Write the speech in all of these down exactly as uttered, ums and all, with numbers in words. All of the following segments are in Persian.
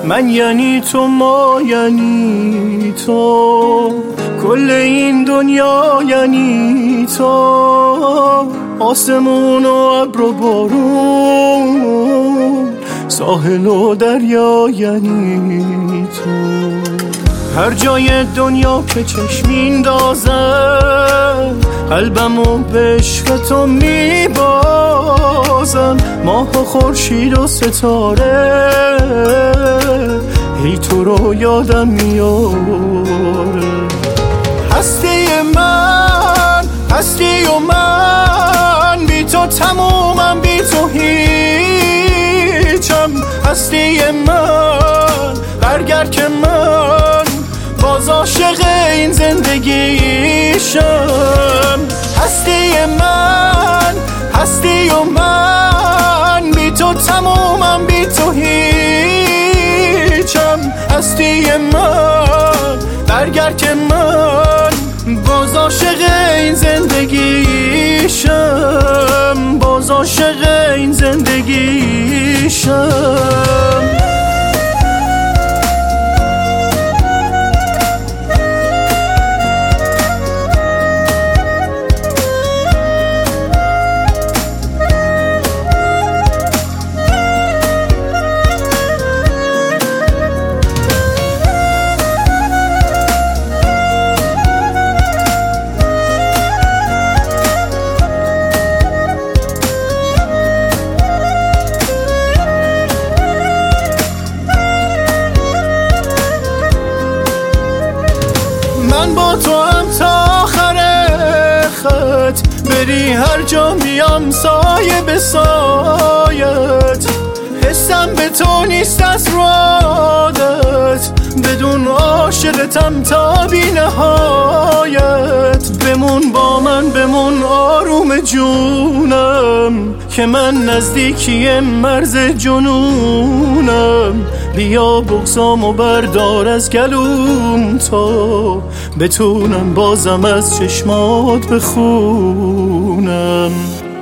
من یعنی تو، ما یعنی تو، کل این دنیا یعنی تو، آسمون و ابر و بارون، ساحل و دریا یعنی تو. هر جای دنیا که چشم میندازم قلبمو به عشق تو میبازم. ماه و خورشید و ستاره هی تو رو یادم میاره. هستی من، هستی و من، بی تو تمومم، بی تو هیچم. هستی من، برگرد که من باز عاشق این زندگیشم. هستی من، هستی و من، بی تو تمومم، بی تو هیچم. هستی من، برگرد که من باز عاشق این زندگیشم، باز عاشق این زندگیشم. من با تو هم تا آخر خط، بری هر جا میام سایه به سایت. حسم به تو نیست از رو عادت، بدون عاشقتم تا بی نهایت. بمون با من، بمون آروم جونم، که من نزدیکی مرز جنونم. بیا بغضامو بردار از گلوم تا بتونم بازم از چشمات بخونم.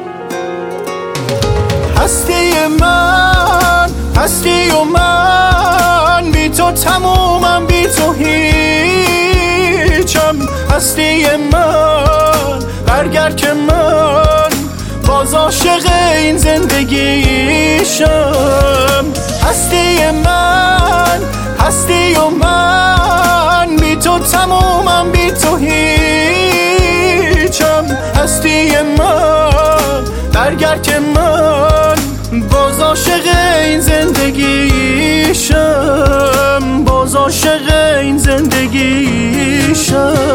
هستی من، هستی و من، بی تو تمومم، بی تو هیچم. هستی من، برگرد که من باز عاشق این زندگیشم. هستی من، هستی و من، بی تو تمومم، بی تو هیچم. هستی من، برگرد که من باز عاشق این زندگیشم، باز عاشق این زندگیشم.